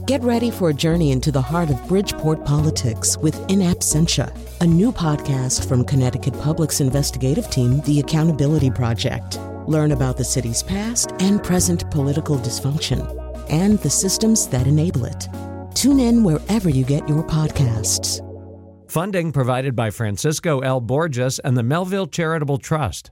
Get ready for a journey into the heart of Bridgeport politics with In Absentia, a new podcast from Connecticut Public's investigative team, The Accountability Project. Learn about the city's past and present political dysfunction and the systems that enable it. Tune in wherever you get your podcasts. Funding provided by Francisco L. Borges and the Melville Charitable Trust.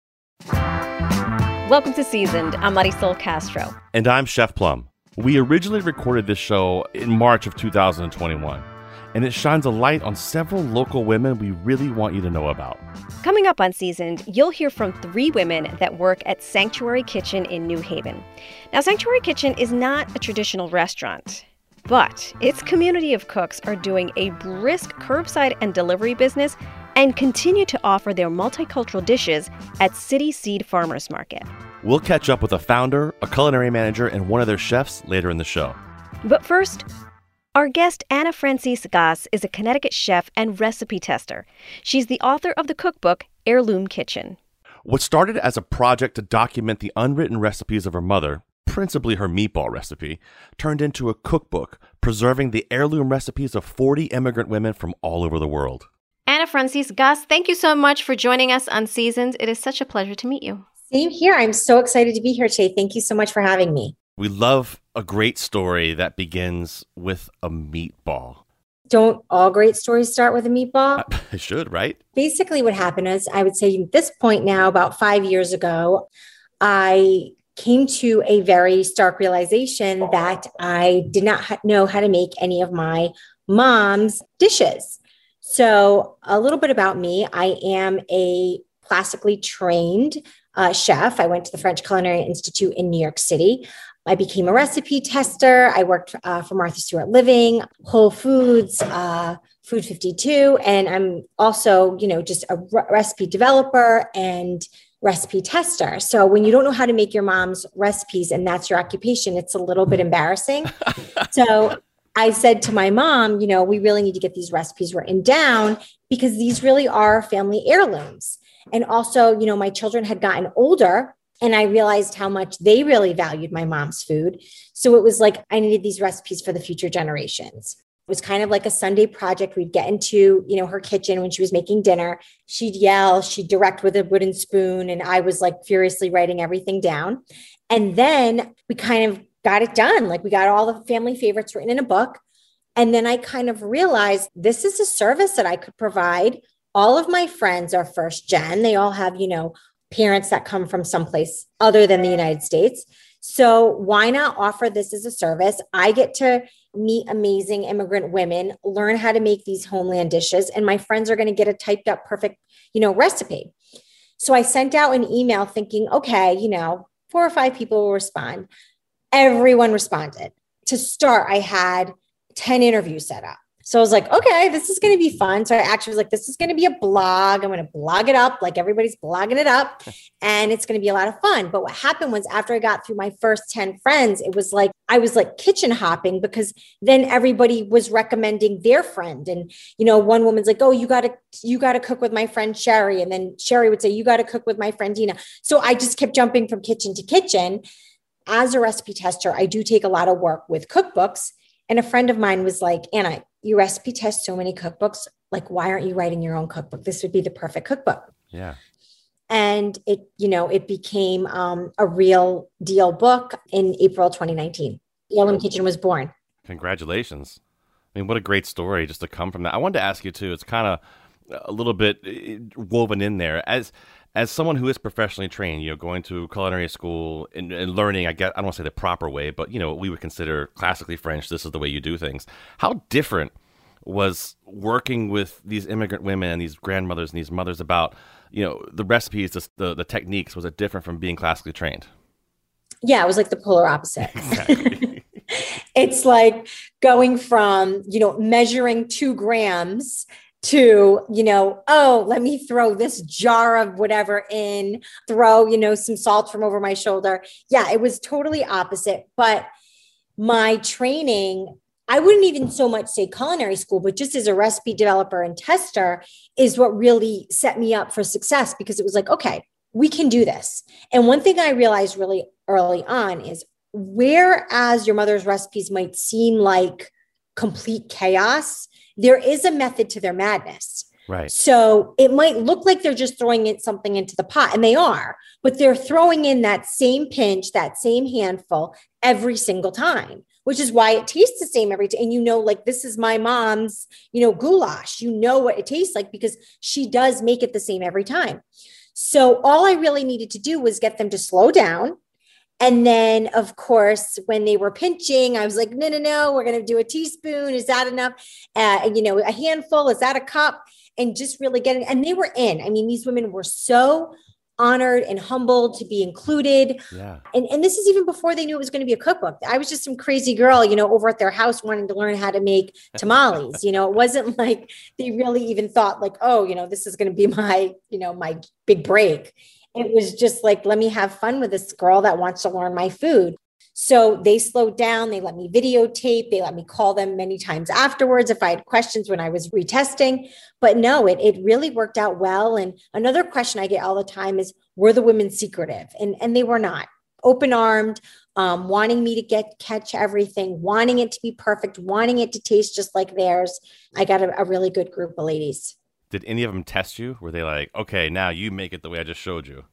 Welcome to Seasoned. I'm Marisol Castro. And I'm Chef Plum. We originally recorded this show in March of 2021, and it shines a light on several local women we really want you to know about. Coming up on Seasoned, you'll hear from 3 women that work at Sanctuary Kitchen in New Haven. Now, Sanctuary Kitchen is not a traditional restaurant, but its community of cooks are doing a brisk curbside and delivery business and continue to offer their multicultural dishes at City Seed Farmers Market. We'll catch up with a founder, a culinary manager, and one of their chefs later in the show. But first, our guest Anna Francis Gas is a Connecticut chef and recipe tester. She's the author of the cookbook Heirloom Kitchen. What started as a project to document the unwritten recipes of her mother, principally her meatball recipe, turned into a cookbook preserving the heirloom recipes of 40 immigrant women from all over the world. Anna Francis Gas, thank you so much for joining us on Seasoned. It is such a pleasure to meet you. Same here. I'm so excited to be here today. Thank you so much for having me. We love a great story that begins with a meatball. Don't all great stories start with a meatball? It should, right? Basically what happened is, I would say at this point now, about 5 years ago, I came to a very stark realization that I did not know how to make any of my mom's dishes. So a little bit about me. I am a classically trained chef. I went to the French Culinary Institute in New York City. I became a recipe tester. I worked for Martha Stewart Living, Whole Foods, Food 52. And I'm also, just a recipe developer and recipe tester. So when you don't know how to make your mom's recipes and that's your occupation, it's a little bit embarrassing. So I said to my mom, we really need to get these recipes written down because these really are family heirlooms. And also, my children had gotten older and I realized how much they really valued my mom's food. So it was like, I needed these recipes for the future generations. It was kind of like a Sunday project. We'd get into, her kitchen when she was making dinner. She'd yell, she'd direct with a wooden spoon. And I was like furiously writing everything down. And then we kind of got it done. Like we got all the family favorites written in a book. And then I kind of realized this is a service that I could provide. All of my friends are first gen. They all have, parents that come from someplace other than the United States. So why not offer this as a service? I get to meet amazing immigrant women, learn how to make these homeland dishes, and my friends are going to get a typed up perfect, recipe. So I sent out an email thinking, okay, 4 or 5 people will respond. Everyone responded. To start, I had 10 interviews set up. So I was like, okay, this is going to be fun. So I actually was like, this is going to be a blog. I'm going to blog it up like everybody's blogging it up. And it's going to be a lot of fun. But what happened was after I got through my first 10 friends, it was like, I was like kitchen hopping because then everybody was recommending their friend. And, one woman's like, oh, you got to cook with my friend Sherry. And then Sherry would say, you got to cook with my friend Dina. So I just kept jumping from kitchen to kitchen. As a recipe tester, I do take a lot of work with cookbooks. And a friend of mine was like, Anna, you recipe test so many cookbooks. Like, why aren't you writing your own cookbook? This would be the perfect cookbook. Yeah. And it became a real deal book in April 2019. Heirloom Kitchen was born. Congratulations. I mean, what a great story just to come from that. I wanted to ask you too, it's kind of a little bit woven in there as someone who is professionally trained, going to culinary school and learning, I don't want to say the proper way, but, we would consider classically French. This is the way you do things. How different was working with these immigrant women and these grandmothers and these mothers about, the recipes, the techniques? Was it different from being classically trained? Yeah, it was like the polar opposite. Exactly. It's like going from, measuring 2 grams to, oh, let me throw this jar of whatever in, throw, some salt from over my shoulder. Yeah, it was totally opposite. But my training, I wouldn't even so much say culinary school, but just as a recipe developer and tester is what really set me up for success, because it was like, okay, we can do this. And one thing I realized really early on is whereas your mother's recipes might seem like complete chaos, there is a method to their madness. Right. So it might look like they're just throwing something into the pot, and they are, but they're throwing in that same pinch, that same handful every single time, which is why it tastes the same every time. And you know, like, this is my mom's, goulash. You know what it tastes like because she does make it the same every time. So all I really needed to do was get them to slow down. And then, of course, when they were pinching, I was like, no, we're going to do a teaspoon. Is that enough? A handful, is that a cup? And just really getting, and they were in. I mean, these women were so honored and humbled to be included. Yeah. And this is even before they knew it was going to be a cookbook. I was just some crazy girl, over at their house wanting to learn how to make tamales. It wasn't like they really even thought like, this is going to be my, my big break. It was just like, let me have fun with this girl that wants to learn my food. So they slowed down. They let me videotape. They let me call them many times afterwards if I had questions when I was retesting. But no, it really worked out well. And another question I get all the time is, were the women secretive? And they were not. Open-armed, wanting me to catch everything, wanting it to be perfect, wanting it to taste just like theirs. I got a really good group of ladies. Did any of them test you? Were they like, okay, now you make it the way I just showed you?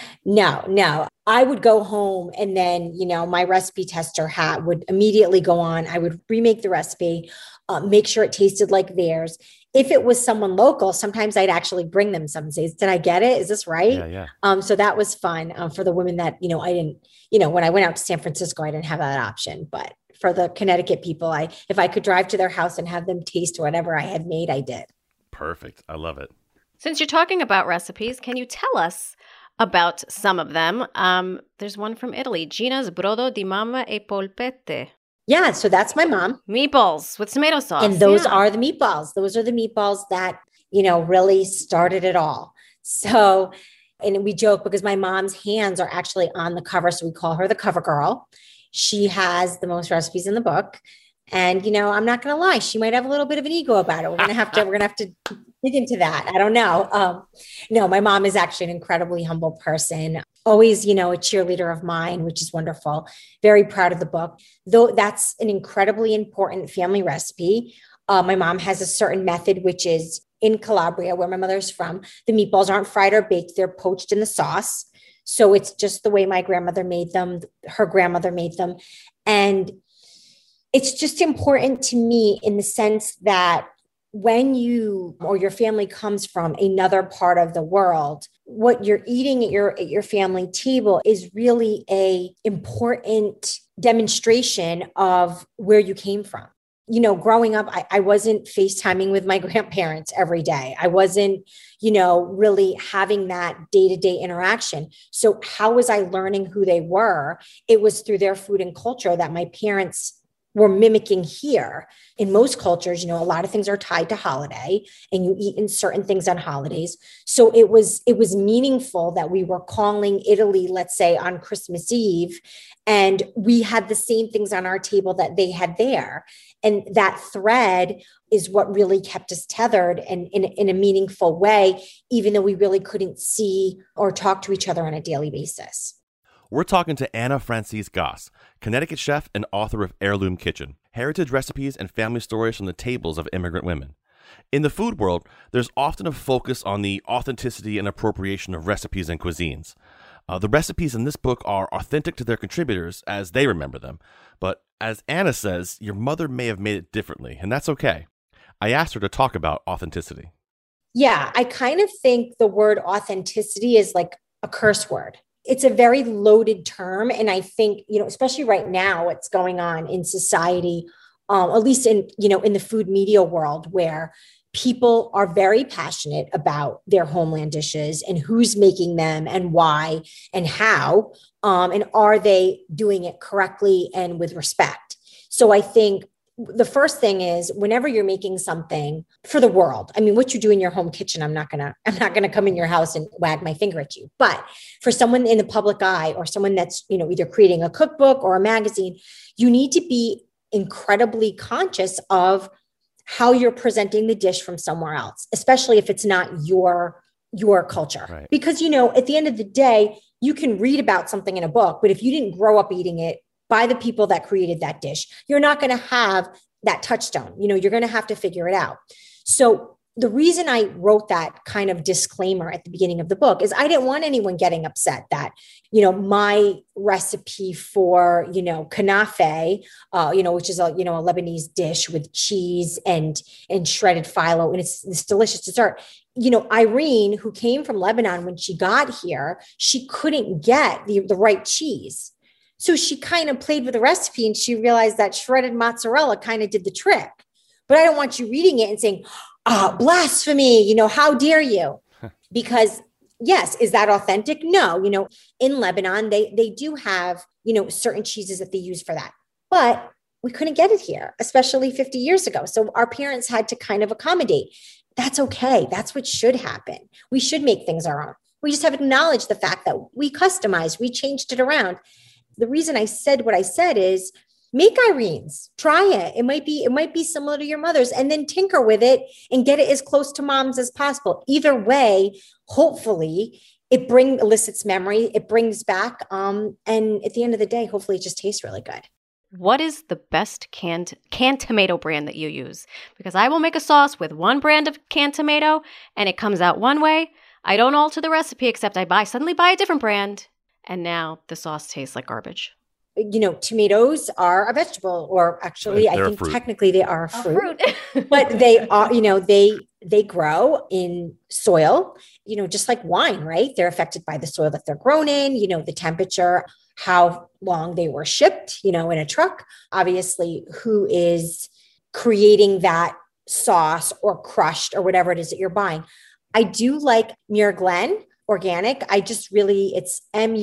No. I would go home and then, my recipe tester hat would immediately go on. I would remake the recipe, make sure it tasted like theirs. If it was someone local, sometimes I'd actually bring them some and say, did I get it? Is this right? Yeah. So that was fun for the women that, I didn't, when I went out to San Francisco, I didn't have that option. But for the Connecticut people, if I could drive to their house and have them taste whatever I had made, I did. Perfect. I love it. Since you're talking about recipes, can you tell us about some of them? There's one from Italy, Gina's brodo di mamma e polpette. Yeah, so that's my mom. Meatballs with tomato sauce. And those are the meatballs. Those are the meatballs that, really started it all. So, and we joke because my mom's hands are actually on the cover. So we call her the cover girl. She has the most recipes in the book. And, I'm not going to lie, she might have a little bit of an ego about it. We're going to have to dig into that. I don't know. No, my mom is actually an incredibly humble person. Always, a cheerleader of mine, which is wonderful. Very proud of the book, though that's an incredibly important family recipe. My mom has a certain method, which is in Calabria, where my mother's from. The meatballs aren't fried or baked. They're poached in the sauce. So it's just the way my grandmother made them. Her grandmother made them. And it's just important to me in the sense that when you or your family comes from another part of the world, what you're eating at your family table is really a important demonstration of where you came from. Growing up, I wasn't FaceTiming with my grandparents every day. I wasn't, really having that day-to-day interaction. So how was I learning who they were? It was through their food and culture that my parents were mimicking here. In most cultures, a lot of things are tied to holiday and you eat in certain things on holidays. So it was meaningful that we were calling Italy, let's say on Christmas Eve, and we had the same things on our table that they had there. And that thread is what really kept us tethered and in a meaningful way, even though we really couldn't see or talk to each other on a daily basis. We're talking to Anna Francis Goss, Connecticut chef and author of Heirloom Kitchen, heritage recipes and family stories from the tables of immigrant women. In the food world, there's often a focus on the authenticity and appropriation of recipes and cuisines. The recipes in this book are authentic to their contributors as they remember them. But as Anna says, your mother may have made it differently, and that's okay. I asked her to talk about authenticity. Yeah, I kind of think the word authenticity is like a curse word. It's a very loaded term. And I think, especially right now, what's going on in society, at least in the food media world, where people are very passionate about their homeland dishes and who's making them and why and how, and are they doing it correctly and with respect? So I think the first thing is whenever you're making something for the world, I mean, what you do in your home kitchen, I'm not going to come in your house and wag my finger at you, but for someone in the public eye or someone that's, either creating a cookbook or a magazine, you need to be incredibly conscious of how you're presenting the dish from somewhere else, especially if it's not your culture. Right. Because, at the end of the day, you can read about something in a book, but if you didn't grow up eating it by the people that created that dish. You're not going to have that touchstone. You're going to have to figure it out. So the reason I wrote that kind of disclaimer at the beginning of the book is I didn't want anyone getting upset that, my recipe for, kanafe, which is a Lebanese dish with cheese and shredded phyllo. And it's this delicious dessert. Irene, who came from Lebanon, when she got here, she couldn't get the right cheese. So she kind of played with the recipe and she realized that shredded mozzarella kind of did the trick. But I don't want you reading it and saying, blasphemy, how dare you? Because yes, is that authentic? No, in Lebanon, they do have, certain cheeses that they use for that, but we couldn't get it here, especially 50 years ago. So our parents had to kind of accommodate. That's okay. That's what should happen. We should make things our own. We just have acknowledged the fact that we customized, we changed it around. The reason I said what I said is make Irene's, try it. It might be similar to your mother's, and then tinker with it and get it as close to mom's as possible. Either way, hopefully it elicits memory, it brings back, and at the end of the day, hopefully it just tastes really good. What is the best canned tomato brand that you use? Because I will make a sauce with one brand of canned tomato and it comes out one way. I don't alter the recipe except I suddenly buy a different brand, and now the sauce tastes like garbage. Tomatoes are a vegetable, or actually, I think technically they are a fruit. But they are, they grow in soil, just like wine, right? They're affected by the soil that they're grown in, the temperature, how long they were shipped, in a truck, obviously, who is creating that sauce or crushed or whatever it is that you're buying. I do like Muir Glen organic. It's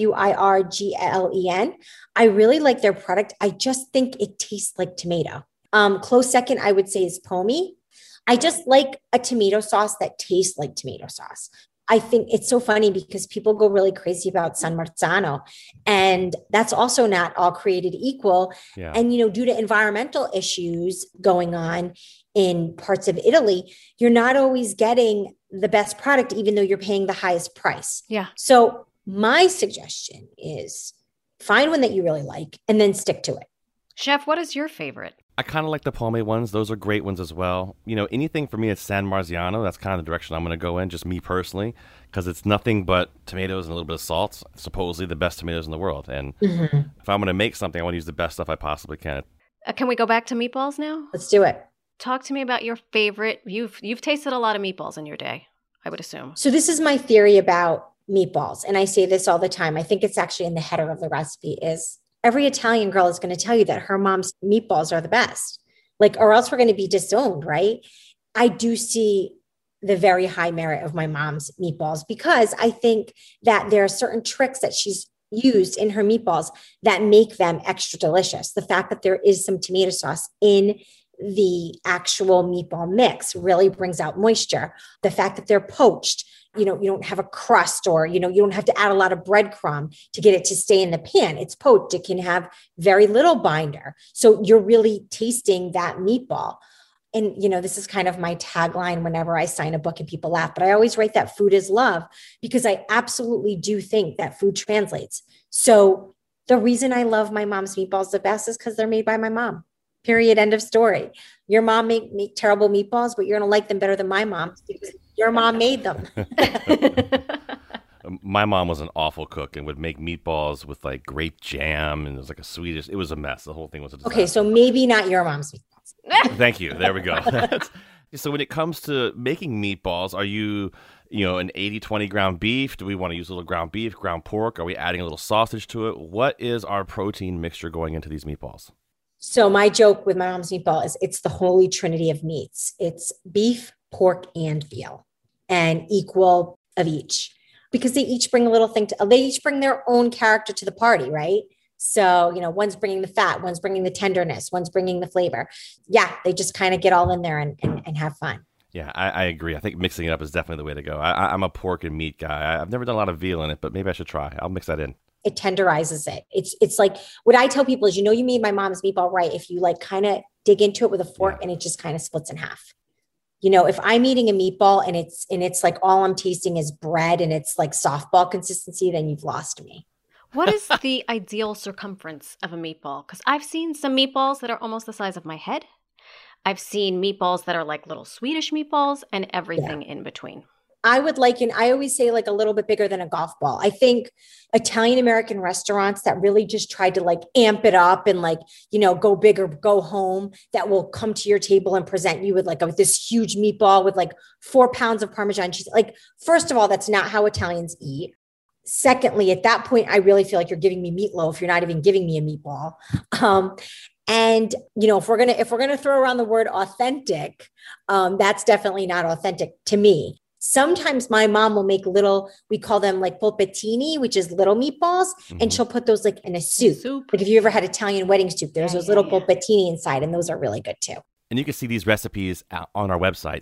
MUIRGLEN. I really like their product. I just think it tastes like tomato. Close second, I would say, is Pomi. I just like a tomato sauce that tastes like tomato sauce. I think it's so funny because people go really crazy about San Marzano, and that's also not all created equal. Yeah. And, due to environmental issues going on in parts of Italy, you're not always getting the best product, even though you're paying the highest price. Yeah. So my suggestion is find one that you really like and then stick to it. Chef, what is your favorite? I kind of like the Pomme ones. Those are great ones as well. Anything for me at San Marziano, that's kind of the direction I'm going to go in, just me personally, because it's nothing but tomatoes and a little bit of salt, supposedly the best tomatoes in the world. And if I'm going to make something, I want to use the best stuff I possibly can. Can we go back to meatballs now? Let's do it. Talk to me about your favorite. You've tasted a lot of meatballs in your day, I would assume. So this is my theory about meatballs, and I say this all the time. I think it's actually in the header of the recipe is every Italian girl is going to tell you that her mom's meatballs are the best, or else we're going to be disowned, right? I do see the very high merit of my mom's meatballs because I think that there are certain tricks that she's used in her meatballs that make them extra delicious. The fact that there is some tomato sauce in the actual meatball mix really brings out moisture. The fact that they're poached, you don't have a crust or, you don't have to add a lot of breadcrumb to get it to stay in the pan. It's poached. It can have very little binder. So you're really tasting that meatball. And, this is kind of my tagline whenever I sign a book and people laugh, but I always write that food is love because I absolutely do think that food translates. So the reason I love my mom's meatballs the best is because they're made by my mom. Period. End of story. Your mom make terrible meatballs, but you're going to like them better than my mom because your mom made them. My mom was an awful cook and would make meatballs with grape jam, and it was it was a mess. The whole thing was a disaster. Okay, so maybe not your mom's meatballs. Thank you. There we go. So when it comes to making meatballs, are you, an 80-20 ground beef? Do we want to use a little ground beef, ground pork? Are we adding a little sausage to it? What is our protein mixture going into these meatballs? So my joke with my mom's meatball is it's the holy trinity of meats. It's beef, pork, and veal, and equal of each, because they each bring a little thing they each bring their own character to the party, right? So, one's bringing the fat, one's bringing the tenderness, one's bringing the flavor. Yeah, they just kind of get all in there and have fun. Yeah, I agree. I think mixing it up is definitely the way to go. I'm a pork and meat guy. I've never done a lot of veal in it, but maybe I should try. I'll mix that in. It tenderizes it. It's like what I tell people is, you made my mom's meatball right if you kind of dig into it with a fork and it just kind of splits in half. If I'm eating a meatball and it's all I'm tasting is bread and it's like softball consistency, then you've lost me. What is the ideal circumference of a meatball? Because I've seen some meatballs that are almost the size of my head. I've seen meatballs that are like little Swedish meatballs and everything in between. I always say like a little bit bigger than a golf ball. I think Italian-American restaurants that really just tried to like amp it up and like, go big or go home, that will come to your table and present you with like this huge meatball with like 4 pounds of Parmesan cheese. Like, first of all, that's not how Italians eat. Secondly, at that point, I really feel like you're giving me meatloaf. You're not even giving me a meatball. And if we're gonna throw around the word authentic, that's definitely not authentic to me. Sometimes my mom will make we call them like polpettini, which is little meatballs, and she'll put those like in a soup. Like if you ever had Italian wedding soup, there's those little polpettini inside, and those are really good too. And you can see these recipes on our website,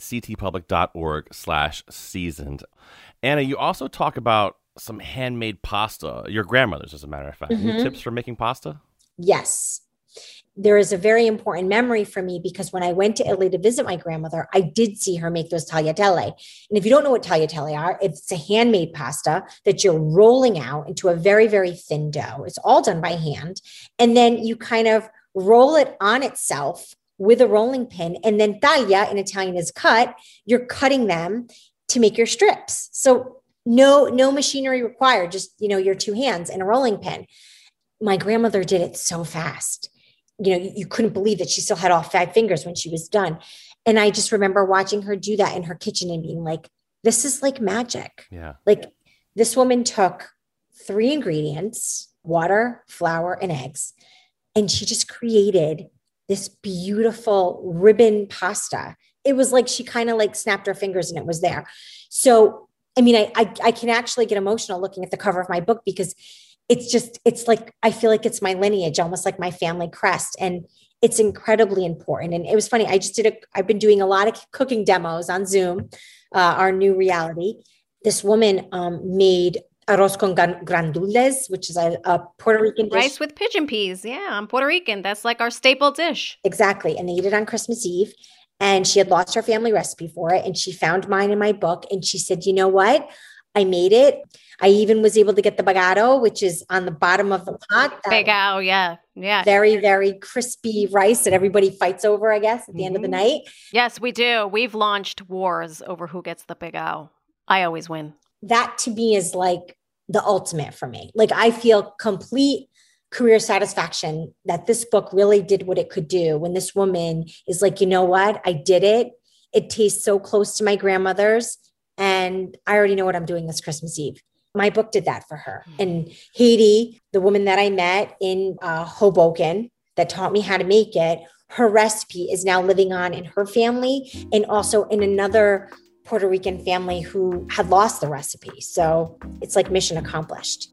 ctpublic.org/seasoned. Anna, you also talk about some handmade pasta, your grandmother's, as a matter of fact. Any tips for making pasta? Yes. There is a very important memory for me because when I went to Italy to visit my grandmother, I did see her make those tagliatelle. And if you don't know what tagliatelle are, it's a handmade pasta that you're rolling out into a very, very thin dough. It's all done by hand. And then you kind of roll it on itself with a rolling pin. And then taglia in Italian is cut. You're cutting them to make your strips. So no machinery required, just, your 2 hands and a rolling pin. My grandmother did it so fast. You couldn't believe that she still had all 5 fingers when she was done. And I just remember watching her do that in her kitchen and being like, this is like magic. Yeah. Like this woman took 3 ingredients, water, flour, and eggs, and she just created this beautiful ribbon pasta. It was like she kind of like snapped her fingers and it was there. So, I can actually get emotional looking at the cover of my book because it's like, I feel like it's my lineage, almost like my family crest. And it's incredibly important. And it was funny. I've been doing a lot of cooking demos on Zoom, our new reality. This woman made arroz con grandules, which is a Puerto Rican dish. Rice with pigeon peas. Yeah, I'm Puerto Rican. That's like our staple dish. Exactly. And they eat it on Christmas Eve. And she had lost her family recipe for it. And she found mine in my book. And she said, you know what? I made it. I even was able to get the bagado, which is on the bottom of the pot. Bagao, yeah. Very, very crispy rice that everybody fights over, I guess, at the end of the night. Yes, we do. We've launched wars over who gets the bagao. I always win. That to me is like the ultimate for me. Like I feel complete career satisfaction that this book really did what it could do. When this woman is like, you know what? I did it. It tastes so close to my grandmother's. And I already know what I'm doing this Christmas Eve. My book did that for her. And Haiti, the woman that I met in Hoboken that taught me how to make it, her recipe is now living on in her family and also in another Puerto Rican family who had lost the recipe. So it's like mission accomplished.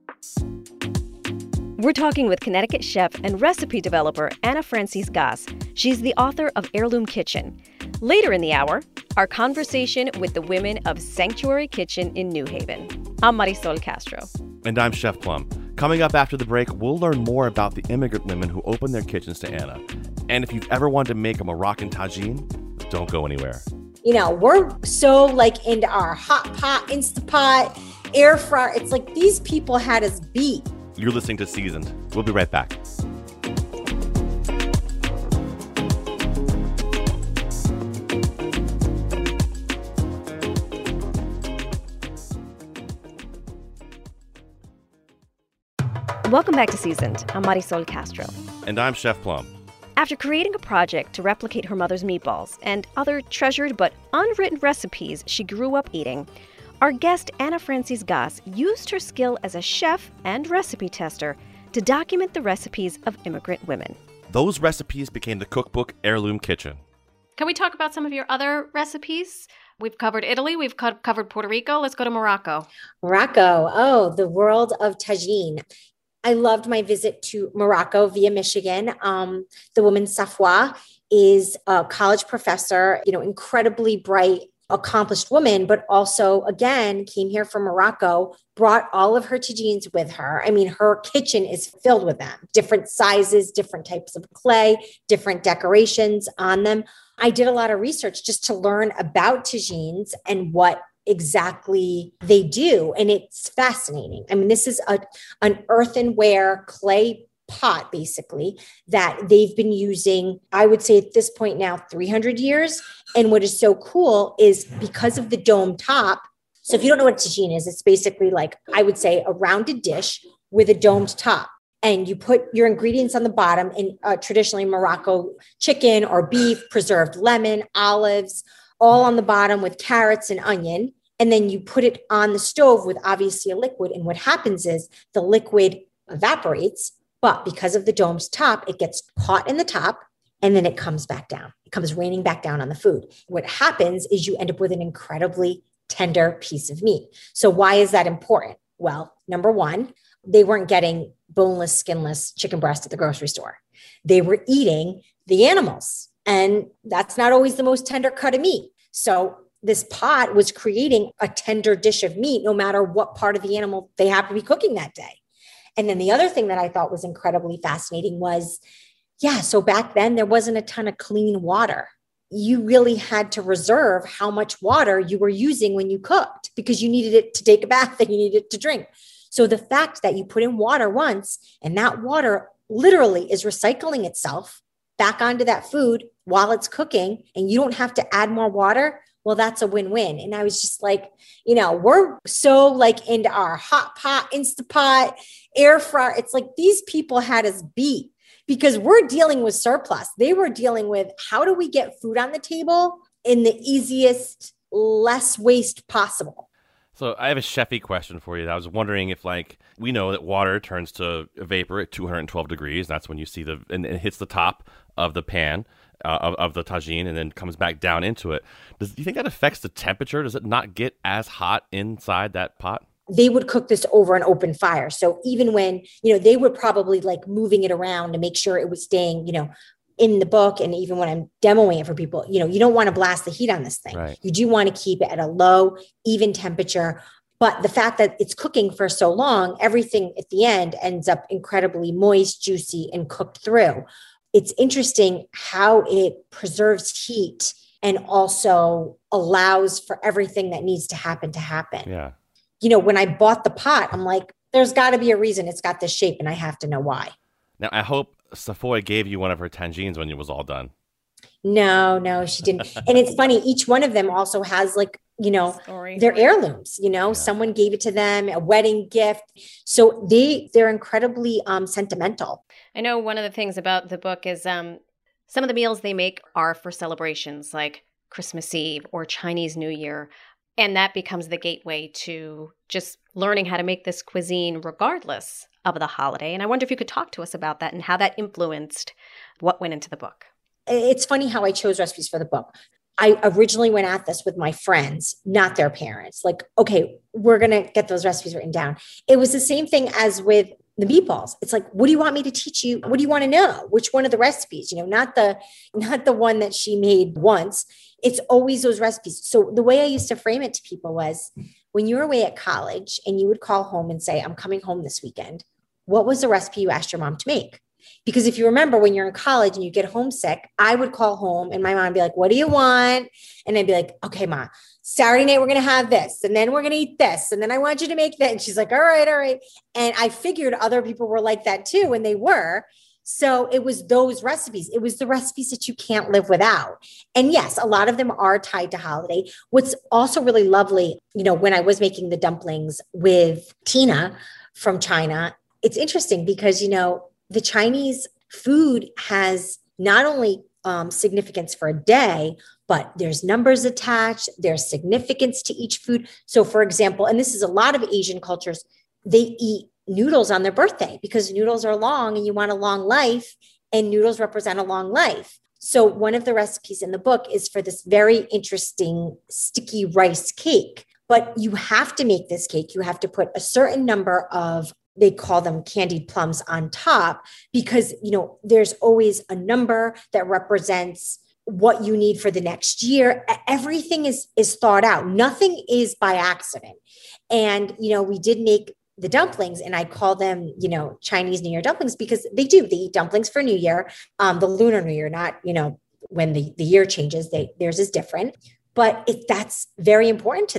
We're talking with Connecticut chef and recipe developer Anna Francis Gas. She's the author of Heirloom Kitchen. Later in the hour, our conversation with the women of Sanctuary Kitchen in New Haven. I'm Marisol Castro. And I'm Chef Plum. Coming up after the break, we'll learn more about the immigrant women who opened their kitchens to Anna. And if you've ever wanted to make a Moroccan tagine, don't go anywhere. We're so like into our hot pot, Instapot, air fryer. It's like these people had us beat. You're listening to Seasoned. We'll be right back. Welcome back to Seasoned. I'm Marisol Castro. And I'm Chef Plum. After creating a project to replicate her mother's meatballs and other treasured but unwritten recipes she grew up eating, our guest Anna Francis Gas used her skill as a chef and recipe tester to document the recipes of immigrant women. Those recipes became the cookbook Heirloom Kitchen. Can we talk about some of your other recipes? We've covered Italy. We've covered Puerto Rico. Let's go to Morocco. Morocco. Oh, the world of tagine. I loved my visit to Morocco via Michigan. The woman Safwa is a college professor, incredibly bright, accomplished woman, but also, again, came here from Morocco, brought all of her tagines with her. I mean, her kitchen is filled with them, different sizes, different types of clay, different decorations on them. I did a lot of research just to learn about tagines and what exactly they do. And it's fascinating. I mean, this is an earthenware clay pot, basically, that they've been using, I would say at this point now, 300 years. And what is so cool is because of the dome top. So if you don't know what tagine is, it's basically like, I would say, a rounded dish with a domed top. And you put your ingredients on the bottom, and traditionally Morocco chicken or beef, preserved lemon, olives, all on the bottom with carrots and onion. And then you put it on the stove with obviously a liquid. And what happens is the liquid evaporates, but because of the dome's top, it gets caught in the top and then it comes back down. It comes raining back down on the food. What happens is you end up with an incredibly tender piece of meat. So why is that important? Well, number one, they weren't getting boneless, skinless chicken breast at the grocery store. They were eating the animals, and that's not always the most tender cut of meat. So this pot was creating a tender dish of meat, no matter what part of the animal they happen to be cooking that day. And then the other thing that I thought was incredibly fascinating was, so back then there wasn't a ton of clean water. You really had to reserve how much water you were using when you cooked, because you needed it to take a bath and you needed it to drink. So the fact that you put in water once and that water literally is recycling itself back onto that food while it's cooking, and you don't have to add more water, well, that's a win-win. And I was just like, we're so like into our hot pot, Instapot, air fryer. It's like these people had us beat because we're dealing with surplus. They were dealing with, how do we get food on the table in the easiest, less waste possible? So I have a chefy question for you. I was wondering if, we know that water turns to vapor at 212 degrees. That's when you see and it hits the top of the pan of the tagine and then comes back down into it. Do you think that affects the temperature? Does it not get as hot inside that pot? They would cook this over an open fire. So even when, they were probably like moving it around to make sure it was staying, in the book, and even when I'm demoing it for people, you don't want to blast the heat on this thing. Right. You do want to keep it at a low, even temperature. But the fact that it's cooking for so long, everything at the end ends up incredibly moist, juicy, and cooked through. It's interesting how it preserves heat and also allows for everything that needs to happen. Yeah. When I bought the pot, I'm like, there's got to be a reason it's got this shape, and I have to know why. Now, I hope Safoi gave you one of her tagines when it was all done. No, she didn't. And it's funny, each one of them also has story. Their heirlooms, someone gave it to them, a wedding gift. So they're incredibly sentimental. I know one of the things about the book is some of the meals they make are for celebrations like Christmas Eve or Chinese New Year. And that becomes the gateway to just learning how to make this cuisine regardless of the holiday. And I wonder if you could talk to us about that and how that influenced what went into the book. It's funny how I chose recipes for the book. I originally went at this with my friends, not their parents. Like, okay, we're going to get those recipes written down. It was the same thing as with the meatballs. It's like, what do you want me to teach you? What do you want to know? Which one of the recipes? Not the one that she made once. It's always those recipes. So the way I used to frame it to people was, when you were away at college and you would call home and say, I'm coming home this weekend, what was the recipe you asked your mom to make? Because if you remember, when you're in college and you get homesick, I would call home and my mom would be like, what do you want? And I'd be like, okay, Ma, Saturday night, we're going to have this. And then we're going to eat this. And then I want you to make that. And she's like, all right. And I figured other people were like that too. And they were. So it was those recipes. It was the recipes that you can't live without. And yes, a lot of them are tied to holiday. What's also really lovely, when I was making the dumplings with Tina from China, it's interesting because, the Chinese food has not only significance for a day, but there's numbers attached, there's significance to each food. So for example, and this is a lot of Asian cultures, they eat noodles on their birthday because noodles are long and you want a long life, and noodles represent a long life. So one of the recipes in the book is for this very interesting sticky rice cake, but you have to make this cake. You have to put a certain number of, they call them candied plums, on top, because, there's always a number that represents what you need for the next year. Everything is thought out. Nothing is by accident. And, we did make the dumplings, and I call them, Chinese New Year dumplings, because they eat dumplings for New Year, the Lunar New Year, not, when the year changes, theirs is different, but that's very important to them.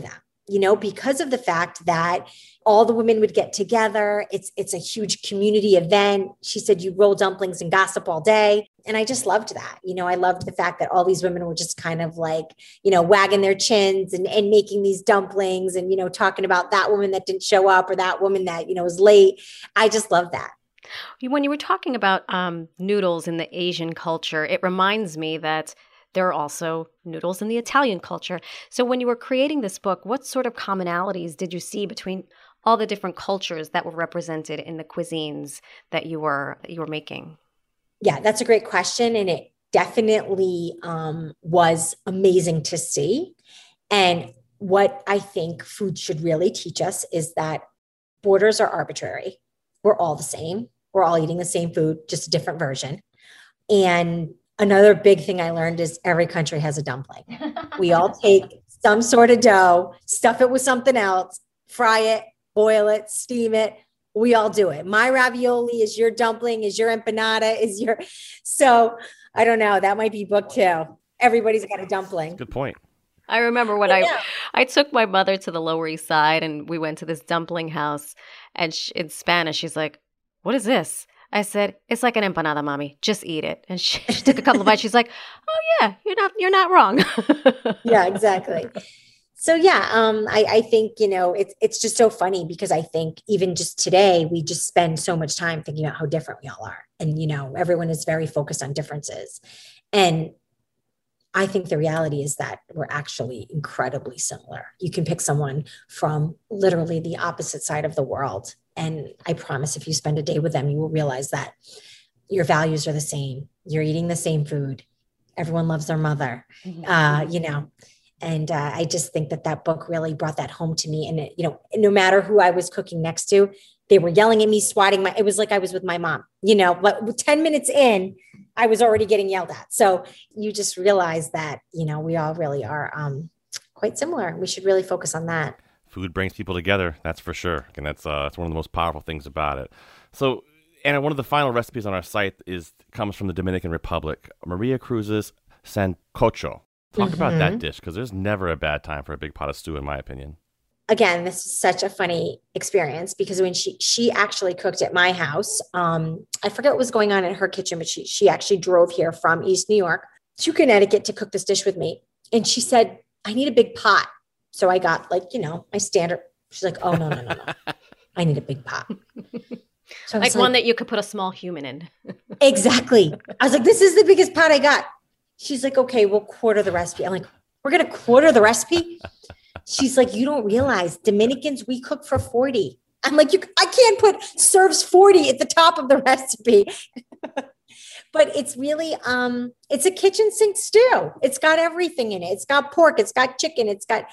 because of the fact that all the women would get together. It's a huge community event. She said you roll dumplings and gossip all day. And I just loved that. I loved the fact that all these women were just kind of like, wagging their chins and making these dumplings and, talking about that woman that didn't show up or that woman that, was late. I just love that. When you were talking about noodles in the Asian culture, it reminds me that there are also noodles in the Italian culture. So when you were creating this book, what sort of commonalities did you see between all the different cultures that were represented in the cuisines that you were making? Yeah, that's a great question. And it definitely was amazing to see. And what I think food should really teach us is that borders are arbitrary. We're all the same. We're all eating the same food, just a different version. And another big thing I learned is every country has a dumpling. We all take some sort of dough, stuff it with something else, fry it, boil it, steam it. We all do it. My ravioli is your dumpling, is your empanada, so I don't know. That might be book 2. Everybody's got a dumpling. Good point. I remember when I took my mother to the Lower East Side and we went to this dumpling house and in Spanish, she's like, "What is this?" I said, "It's like an empanada, mommy. Just eat it." And she took a couple of bites. She's like, "Oh yeah, you're not wrong." Yeah, exactly. So yeah, I think, it's just so funny because I think even just today, we just spend so much time thinking about how different we all are. And, everyone is very focused on differences. And I think the reality is that we're actually incredibly similar. You can pick someone from literally the opposite side of the world. And I promise if you spend a day with them, you will realize that your values are the same. You're eating the same food. Everyone loves their mother, And I just think that book really brought that home to me. And, no matter who I was cooking next to, they were yelling at me, swatting it was like I was with my mom, but 10 minutes in, I was already getting yelled at. So you just realize that, we all really are quite similar. We should really focus on that. Food brings people together, that's for sure. And that's one of the most powerful things about it. So, Anna, one of the final recipes on our site comes from the Dominican Republic, Maria Cruz's sancocho. Talk about that dish, because there's never a bad time for a big pot of stew, in my opinion. Again, this is such a funny experience because when she actually cooked at my house, I forget what was going on in her kitchen, but she actually drove here from East New York to Connecticut to cook this dish with me. And she said, "I need a big pot." So I got my standard. She's like, "Oh, no. I need a big pot." So like one that you could put a small human in. Exactly. I was like, "This is the biggest pot I got." She's like, "Okay, we'll quarter the recipe." I'm like, "We're going to quarter the recipe?" She's like, "You don't realize Dominicans, we cook for 40. I'm like, I can't put serves 40 at the top of the recipe. But it's really, it's a kitchen sink stew. It's got everything in it. It's got pork. It's got chicken. It's got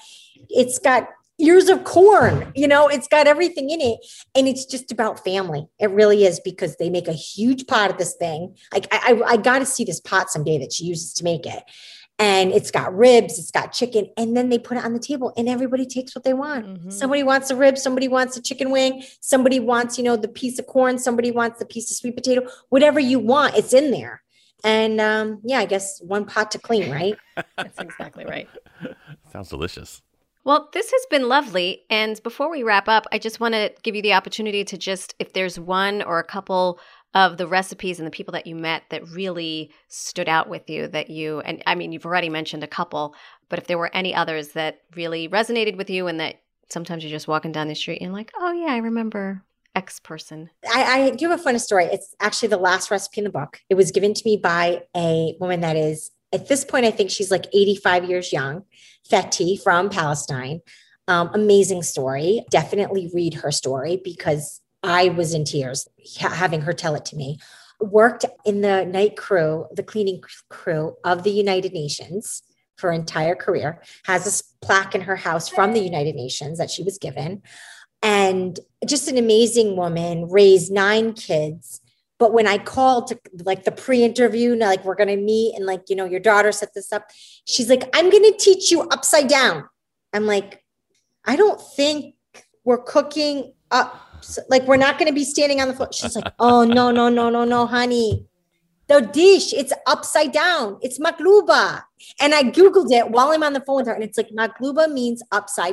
ears of corn. It's got everything in it. And it's just about family. It really is, because they make a huge pot of this thing. I got to see this pot someday that she uses to make it. And it's got ribs, it's got chicken, and then they put it on the table and everybody takes what they want. Mm-hmm. Somebody wants a rib, somebody wants a chicken wing, somebody wants, the piece of corn, somebody wants the piece of sweet potato, whatever you want, it's in there. And I guess one pot to clean, right? That's exactly right. Sounds delicious. Well, this has been lovely. And before we wrap up, I just want to give you the opportunity to just, if there's one or a couple of the recipes and the people that you met that really stood out with you, you've already mentioned a couple, but if there were any others that really resonated with you and that sometimes you're just walking down the street and you're like, "Oh yeah, I remember X person." I do have a funny story. It's actually the last recipe in the book. It was given to me by a woman that is, at this point, I think she's like 85 years young, Fethi from Palestine. Amazing story. Definitely read her story because I was in tears having her tell it to me. Worked in the night crew, the cleaning crew of the United Nations for her entire career, has this plaque in her house from the United Nations that she was given. And just an amazing woman, raised 9 kids. But when I called to the pre-interview, we're going to meet and your daughter set this up. She's like, "I'm going to teach you upside down." I'm like, "I don't think we're cooking up. We're not going to be standing on the floor." She's like, "Oh, no, honey. The dish, it's upside down. It's makluba." And I Googled it while I'm on the phone with her. And it's like, makluba means upside down.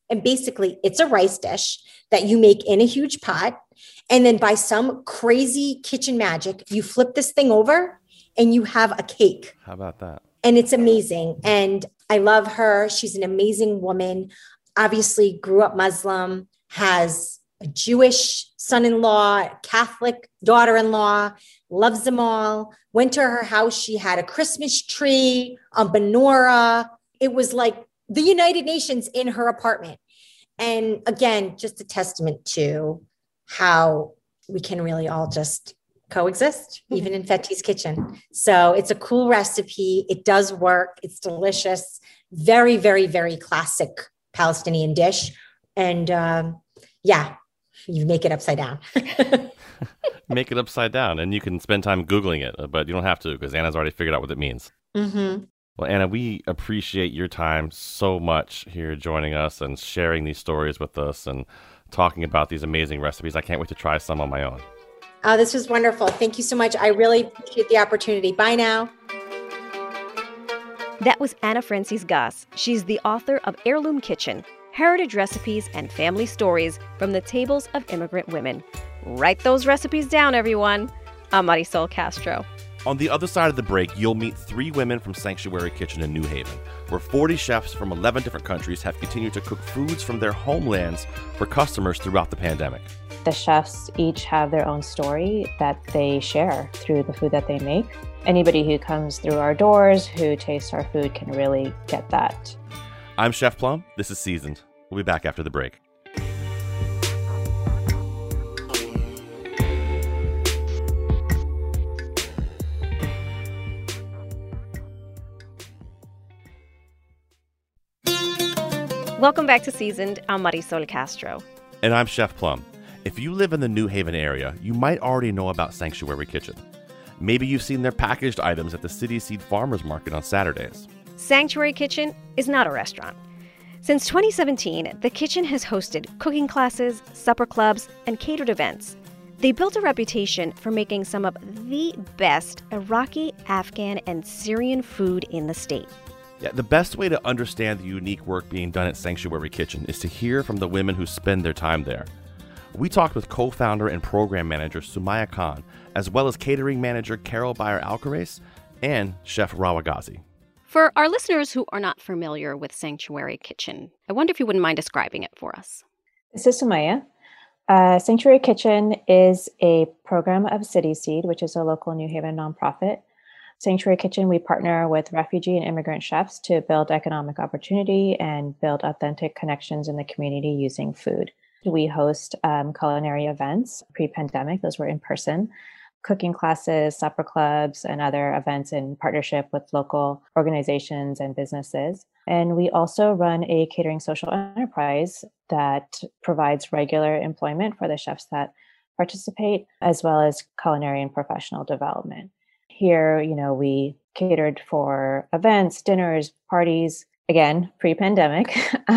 And basically it's a rice dish that you make in a huge pot. And then by some crazy kitchen magic, you flip this thing over and you have a cake. How about that? And it's amazing. And I love her. She's an amazing woman. Obviously grew up Muslim, has a Jewish son-in-law, Catholic daughter-in-law, loves them all. Went to her house. She had a Christmas tree, a menorah. It was like the United Nations in her apartment. And again, just a testament to how we can really all just coexist, even in Feti's kitchen. So it's a cool recipe. It does work. It's delicious. Very, very, very classic Palestinian dish. And yeah, you make it upside down. Make it upside down, and you can spend time Googling it, but you don't have to because Anna's already figured out what it means. Mm-hmm. Well, Anna, we appreciate your time so much here joining us and sharing these stories with us and talking about these amazing recipes. I can't wait to try some on my own. Oh, this was wonderful. Thank you so much. I really appreciate the opportunity. Bye now. That was Anna Francis Gass. She's the author of Heirloom Kitchen, Heritage Recipes and Family Stories from the Tables of Immigrant Women. Write those recipes down, everyone. I'm Marisol Castro. On the other side of the break, you'll meet 3 women from Sanctuary Kitchen in New Haven, where 40 chefs from 11 different countries have continued to cook foods from their homelands for customers throughout the pandemic. The chefs each have their own story that they share through the food that they make. Anybody who comes through our doors, who tastes our food, can really get that. I'm Chef Plum. This is Seasoned. We'll be back after the break. Welcome back to Seasoned. I'm Marisol Castro. And I'm Chef Plum. If you live in the New Haven area, you might already know about Sanctuary Kitchen. Maybe you've seen their packaged items at the City Seed Farmers Market on Saturdays. Sanctuary Kitchen is not a restaurant. Since 2017, the kitchen has hosted cooking classes, supper clubs, and catered events. They built a reputation for making some of the best Iraqi, Afghan, and Syrian food in the state. Yeah, the best way to understand the unique work being done at Sanctuary Kitchen is to hear from the women who spend their time there. We talked with co-founder and program manager Sumaya Khan, as well as catering manager Carol Bayer-Alcaraz and Chef Rawa Ghazi. For our listeners who are not familiar with Sanctuary Kitchen, I wonder if you wouldn't mind describing it for us. This is Sumaya. Sanctuary Kitchen is a program of City Seed, which is a local New Haven nonprofit. Sanctuary Kitchen, we partner with refugee and immigrant chefs to build economic opportunity and build authentic connections in the community using food. We host culinary events pre-pandemic. Those were in person, cooking classes, supper clubs, and other events in partnership with local organizations and businesses. And we also run a catering social enterprise that provides regular employment for the chefs that participate, as well as culinary and professional development. Here, we catered for events, dinners, parties, again, pre-pandemic.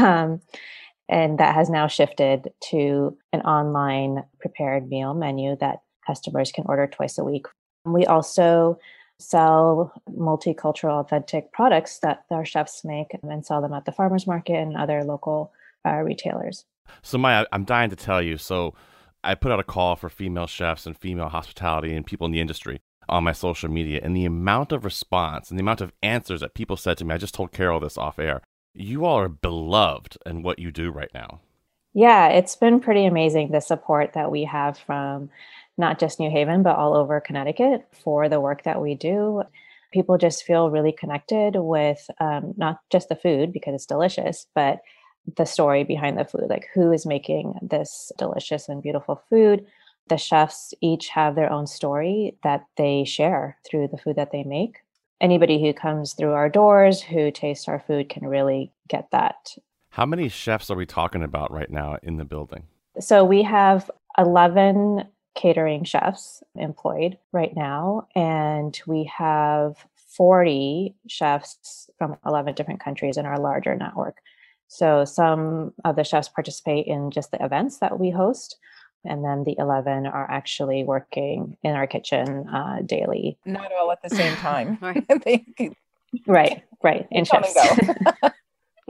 And that has now shifted to an online prepared meal menu that customers can order twice a week. We also sell multicultural, authentic products that our chefs make and sell them at the farmers market and other local retailers. So Maya, I'm dying to tell you. So I put out a call for female chefs and female hospitality and people in the industry on my social media, and the amount of response and the amount of answers that people said to me, I just told Carol this off air. You all are beloved in what you do right now. Yeah, it's been pretty amazing, the support that we have from not just New Haven, but all over Connecticut for the work that we do. People just feel really connected with not just the food because it's delicious, but the story behind the food, like who is making this delicious and beautiful food. The chefs each have their own story that they share through the food that they make. Anybody who comes through our doors, who tastes our food, can really get that. How many chefs are we talking about right now in the building? So we have 11 catering chefs employed right now, and we have 40 chefs from 11 different countries in our larger network. So some of the chefs participate in just the events that we host, and then the 11 are actually working in our kitchen daily. Not all at the same time. Right. In shifts.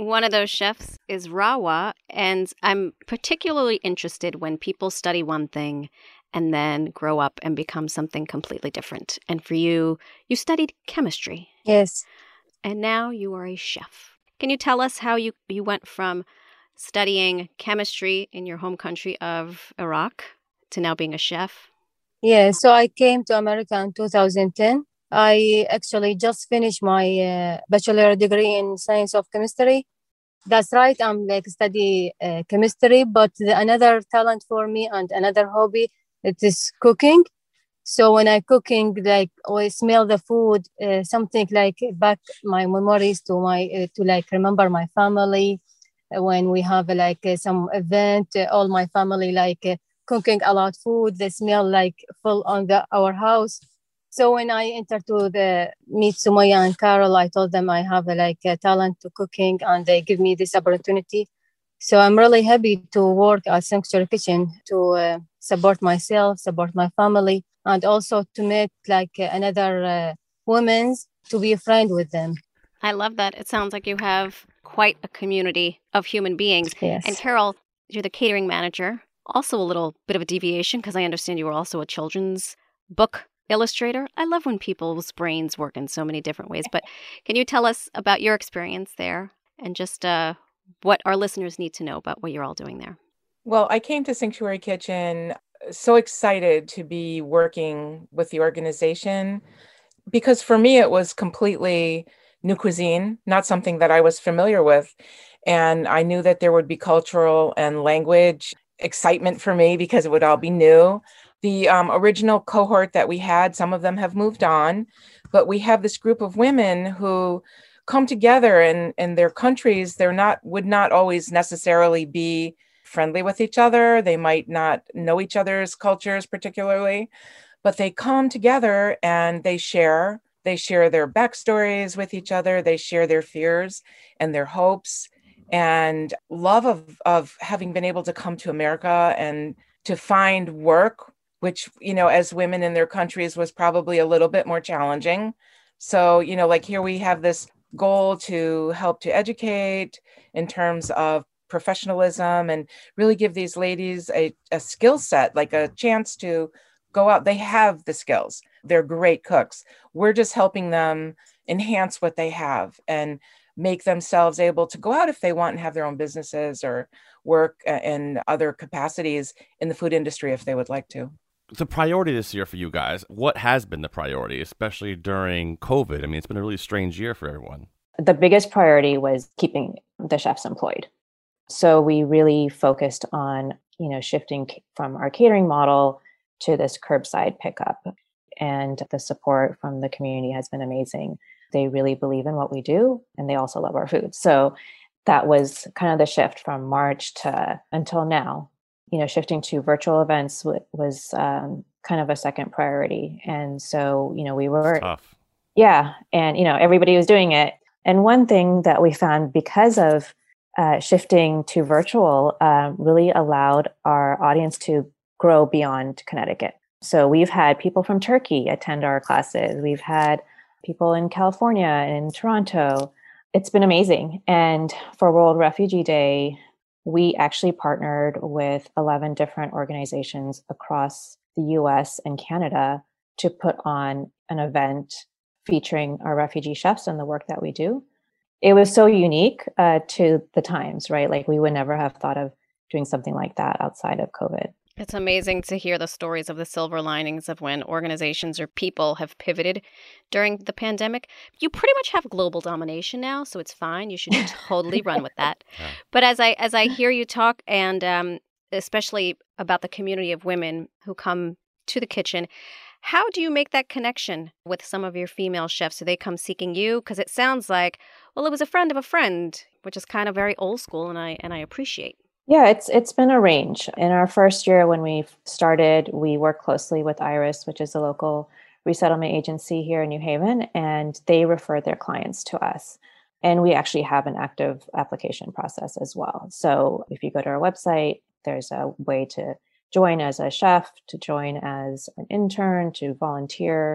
One of those chefs is Rawa, and I'm particularly interested when people study one thing and then grow up and become something completely different. And for you, you studied chemistry. Yes. And now you are a chef. Can you tell us how you went from studying chemistry in your home country of Iraq to now being a chef? Yeah, so I came to America in 2010. I actually just finished my bachelor degree in science of chemistry. That's right, I'm like study chemistry, but another talent for me and another hobby, it is cooking. So when I cooking, like I smell the food, something like back my memories to my to like remember my family. When we have like some event, all my family like cooking a lot food. They smell like full on our house. So when I entered to the meet Sumaya and Carol, I told them I have like a talent to cooking, and they give me this opportunity. So I'm really happy to work at Sanctuary Kitchen to support myself, support my family, and also to meet like another women's to be a friend with them. I love that. It sounds like you have quite a community of human beings. Yes. And Carol, you're the catering manager. Also a little bit of a deviation because I understand you were also a children's book illustrator. I love when people's brains work in so many different ways. But can you tell us about your experience there and just what our listeners need to know about what you're all doing there? Well, I came to Sanctuary Kitchen so excited to be working with the organization because for me, it was completely new cuisine, not something that I was familiar with. And I knew that there would be cultural and language excitement for me because it would all be new. The original cohort that we had, some of them have moved on, but we have this group of women who come together in their countries. Would not always necessarily be friendly with each other. They might not know each other's cultures particularly, but they come together and they share their backstories with each other. They share their fears and their hopes and love of having been able to come to America and to find work, which, as women in their countries was probably a little bit more challenging. So, like here we have this goal to help to educate in terms of professionalism and really give these ladies a skill set, like a chance to go out. They have the skills. They're great cooks. We're just helping them enhance what they have and make themselves able to go out if they want and have their own businesses or work in other capacities in the food industry if they would like to. The priority this year for you guys, what has been the priority, especially during COVID? I mean, it's been a really strange year for everyone. The biggest priority was keeping the chefs employed. So we really focused on, shifting from our catering model to this curbside pickup. And the support from the community has been amazing. They really believe in what we do, and they also love our food. So that was kind of the shift from March to until now. Shifting to virtual events was kind of a second priority. And so, we were tough. Yeah. And, everybody was doing it. And one thing that we found because of shifting to virtual really allowed our audience to grow beyond Connecticut. So we've had people from Turkey attend our classes. We've had people in California and in Toronto. It's been amazing. And for World Refugee Day, we actually partnered with 11 different organizations across the US and Canada to put on an event featuring our refugee chefs and the work that we do. It was so unique to the times, right? Like we would never have thought of doing something like that outside of COVID. It's amazing to hear the stories of the silver linings of when organizations or people have pivoted during the pandemic. You pretty much have global domination now, so it's fine. You should totally run with that. Yeah. But as I hear you talk, and especially about the community of women who come to the kitchen, how do you make that connection with some of your female chefs? Do they come seeking you? Because it sounds like, well, it was a friend of a friend, which is kind of very old school, and I appreciate. Yeah, it's been a range. In our first year when we started, we worked closely with Iris, which is a local resettlement agency here in New Haven, and they referred their clients to us. And we actually have an active application process as well. So if you go to our website, there's a way to join as a chef, to join as an intern, to volunteer.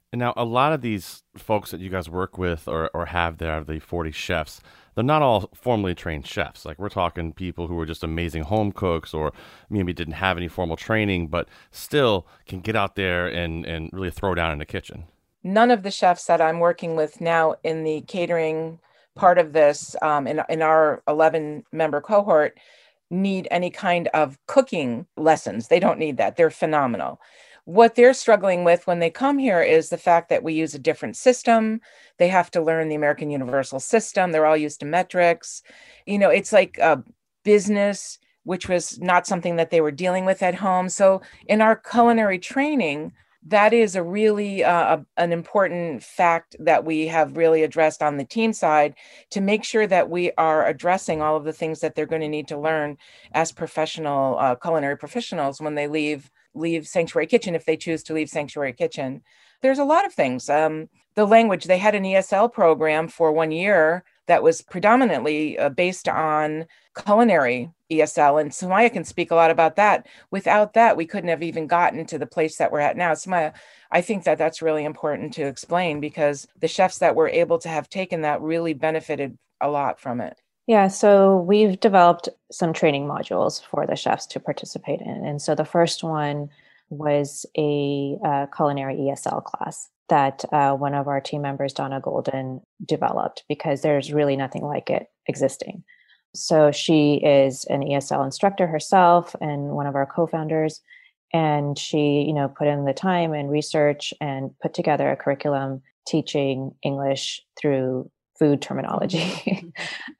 And now, a lot of these folks that you guys work with or have there, the 40 chefs, they're not all formally trained chefs. Like, we're talking people who are just amazing home cooks or maybe didn't have any formal training, but still can get out there and really throw down in the kitchen. None of the chefs that I'm working with now in the catering part of this, in our 11-member cohort, need any kind of cooking lessons. They don't need that. They're phenomenal. What they're struggling with when they come here is the fact that we use a different system. They have to learn the American Universal System. They're all used to metrics. It's like a business, which was not something that they were dealing with at home. So in our culinary training, that is a really an important fact that we have really addressed on the team side to make sure that we are addressing all of the things that they're going to need to learn as professional culinary professionals when they leave Sanctuary Kitchen, if they choose to leave Sanctuary Kitchen. There's a lot of things. The language, they had an ESL program for 1 year that was predominantly based on culinary ESL. And Sumaya can speak a lot about that. Without that, we couldn't have even gotten to the place that we're at now. Sumaya, I think that that's really important to explain because the chefs that were able to have taken that really benefited a lot from it. Yeah, so we've developed some training modules for the chefs to participate in. And so the first one was a culinary ESL class that one of our team members, Donna Golden, developed because there's really nothing like it existing. So she is an ESL instructor herself and one of our co-founders. And she, put in the time and research and put together a curriculum teaching English through food terminology.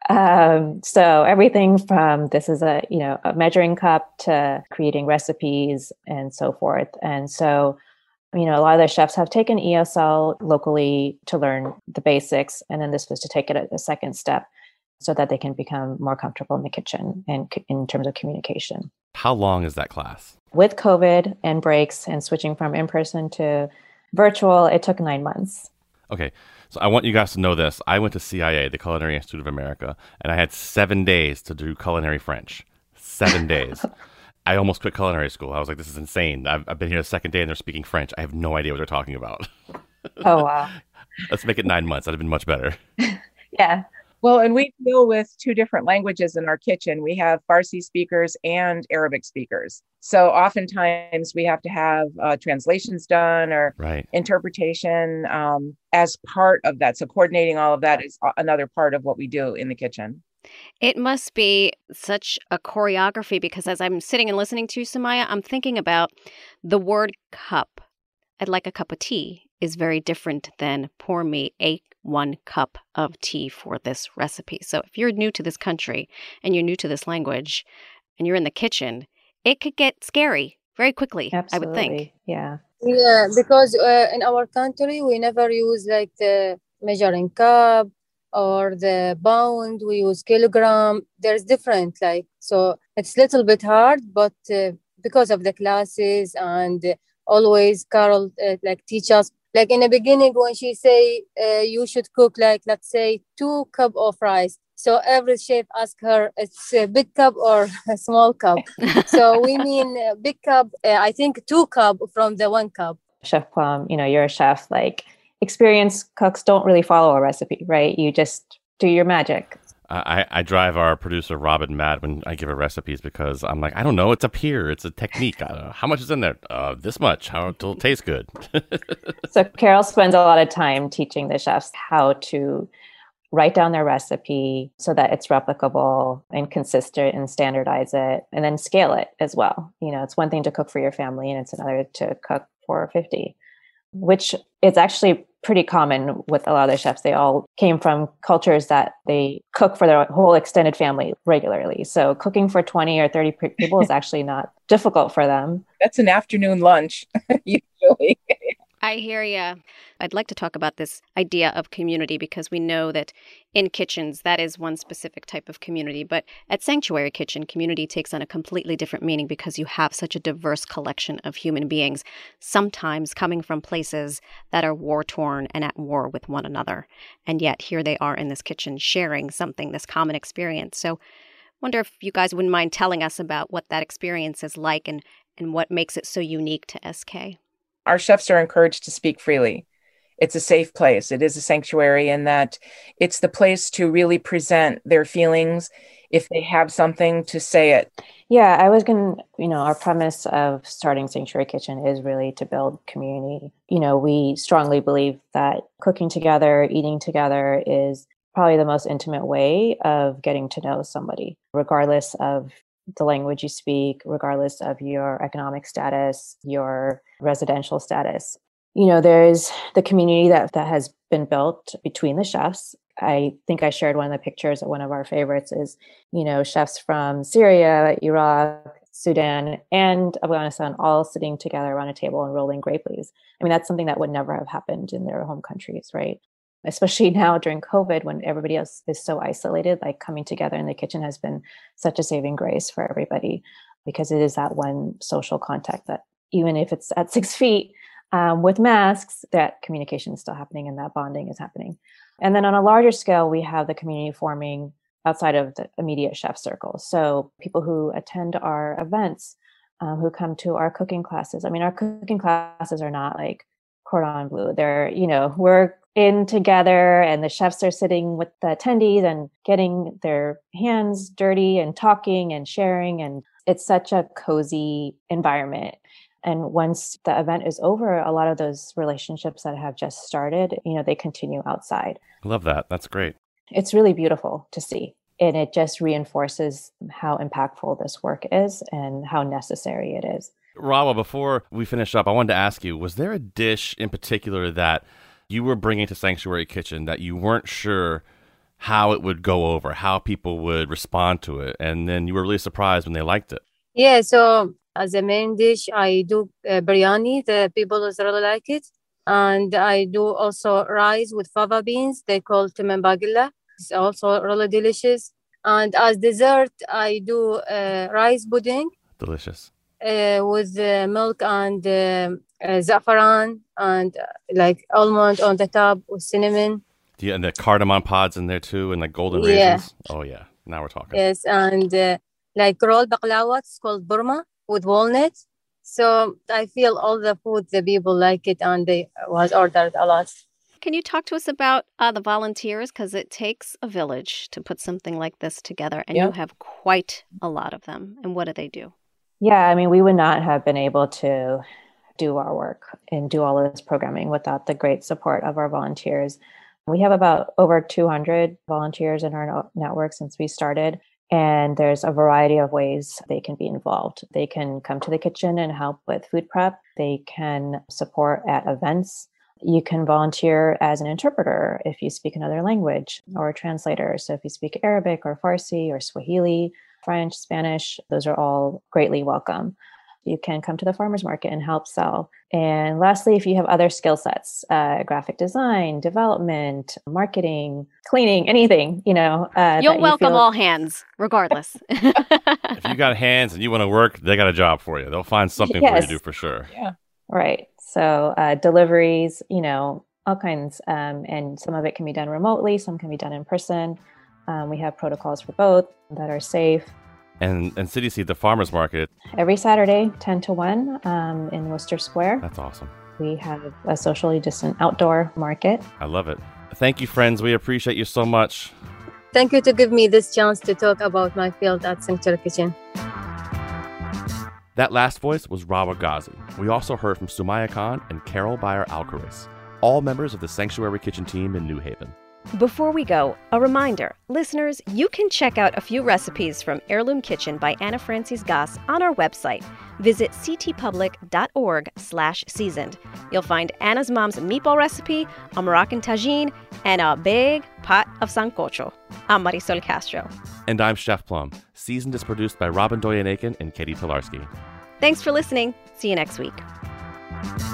So everything from this is a measuring cup to creating recipes and so forth. And so, a lot of the chefs have taken ESL locally to learn the basics. And then this was to take it a second step so that they can become more comfortable in the kitchen and in terms of communication. How long is that class? With COVID and breaks and switching from in-person to virtual, it took 9 months. Okay, so I want you guys to know this. I went to CIA, the Culinary Institute of America, and I had 7 days to do culinary French. 7 days. I almost quit culinary school. I was like, this is insane. I've been here the second day and they're speaking French. I have no idea what they're talking about. Oh, wow. Let's make it 9 months. That'd have been much better. Yeah. Well, and we deal with 2 different languages in our kitchen. We have Farsi speakers and Arabic speakers. So oftentimes we have to have translations done or interpretation as part of that. So coordinating all of that is another part of what we do in the kitchen. It must be such a choreography because as I'm sitting and listening to you, Sumaya, I'm thinking about the word cup. I'd like a cup of tea is very different than pour me 1 cup of tea for this recipe. So if you're new to this country and you're new to this language and you're in the kitchen, it could get scary very quickly. Absolutely. I would think. Yeah. Yeah, because in our country, we never use like the measuring cup or the pound. We use kilogram. There's different, so it's a little bit hard, but because of the classes and always Carol teach us. Like in the beginning, when she say you should cook let's say 2 cups of rice. So every chef ask her, it's a big cup or a small cup. So we mean a big cup. I think 2 cups from the 1 cup. Chef Plum, you're a chef. Experienced cooks don't really follow a recipe, right? You just do your magic. I drive our producer Robin mad when I give her recipes because I'm like, I don't know, it's up here, it's a technique. I don't know. How much is in there? This much. How it'll taste good. So Carol spends a lot of time teaching the chefs how to write down their recipe so that it's replicable and consistent and standardize it and then scale it as well. It's one thing to cook for your family and it's another to cook for 50, which is actually pretty common with a lot of the chefs. They all came from cultures that they cook for their whole extended family regularly. So cooking for 20 or 30 people is actually not difficult for them. That's an afternoon lunch, usually. I hear you. I'd like to talk about this idea of community because we know that in kitchens, that is one specific type of community. But at Sanctuary Kitchen, community takes on a completely different meaning because you have such a diverse collection of human beings, sometimes coming from places that are war-torn and at war with one another. And yet here they are in this kitchen sharing something, this common experience. So I wonder if you guys wouldn't mind telling us about what that experience is like and what makes it so unique to SK. Our chefs are encouraged to speak freely. it's a safe place. It is a sanctuary, and that it's the place to really present their feelings. If they have something, to say it. Yeah, I was going to, our premise of starting Sanctuary Kitchen is really to build community. We strongly believe that cooking together, eating together is probably the most intimate way of getting to know somebody, regardless of the language you speak, regardless of your economic status, your residential status. There's the community that has been built between the chefs. I think I shared one of the pictures. One of our favorites is, chefs from Syria, Iraq, Sudan, and Afghanistan all sitting together around a table and rolling grape leaves. I mean, that's something that would never have happened in their home countries, right? Especially now during COVID, when everybody else is so isolated, like coming together in the kitchen has been such a saving grace for everybody, because it is that one social contact that, even if it's at 6 feet with masks, that communication is still happening and that bonding is happening. And then on a larger scale, we have the community forming outside of the immediate chef circle. So people who attend our events, who come to our cooking classes. I mean, our cooking classes are not like cordon bleu. They're, we're in together and the chefs are sitting with the attendees and getting their hands dirty and talking and sharing. And it's such a cozy environment. And once the event is over, a lot of those relationships that have just started, they continue outside. I love that. That's great. It's really beautiful to see. And it just reinforces how impactful this work is and how necessary it is. Rawa, before we finish up, I wanted to ask you, was there a dish in particular that you were bringing to Sanctuary Kitchen that you weren't sure how it would go over, how people would respond to it, and then you were really surprised when they liked it? Yeah, so as a main dish, I do biryani. The people really like it. And I do also rice with fava beans. They call timen bagilla. It's also really delicious. And as dessert, I do rice pudding. Delicious. With milk and za'afaran and like almond on the top with cinnamon. Yeah, and the cardamom pods in there too, and like golden raisins. Oh yeah, now we're talking. Yes, and like rolled baklava, it's called burma with walnuts. So I feel all the food, the people like it, and they was ordered a lot. Can you talk to us about the volunteers? Because it takes a village to put something like this together, and you have quite a lot of them. And what do they do? Yeah, I mean, we would not have been able to do our work and do all of this programming without the great support of our volunteers. We have about over 200 volunteers in our network since we started. And there's a variety of ways they can be involved. They can come to the kitchen and help with food prep. They can support at events. You can volunteer as an interpreter if you speak another language, or a translator. So if you speak Arabic or Farsi or Swahili, French, Spanish, those are all greatly welcome. You can come to the farmers market and help sell. And lastly, if you have other skill sets, graphic design, development, marketing, cleaning, anything, you'll welcome all hands, regardless. If you got hands and you want to work, they got a job for you. They'll find something for you to do for sure. Yeah. Right. So deliveries, all kinds. And some of it can be done remotely. Some can be done in person. We have protocols for both that are safe. And City Seed, the farmers market. Every Saturday, 10 to 1 in Worcester Square. That's awesome. We have a socially distant outdoor market. I love it. Thank you, friends. We appreciate you so much. Thank you to give me this chance to talk about my field at Sanctuary Kitchen. That last voice was Rawa Ghazi. We also heard from Sumaya Khan and Carol Bayer-Alcaraz, all members of the Sanctuary Kitchen team in New Haven. Before we go, a reminder. Listeners, you can check out a few recipes from Heirloom Kitchen by Anna Francis Gass on our website. Visit ctpublic.org/seasoned. You'll find Anna's mom's meatball recipe, a Moroccan tagine, and a big pot of sancocho. I'm Marisol Castro. And I'm Chef Plum. Seasoned is produced by Robin Doyen-Aiken and Katie Pilarski. Thanks for listening. See you next week.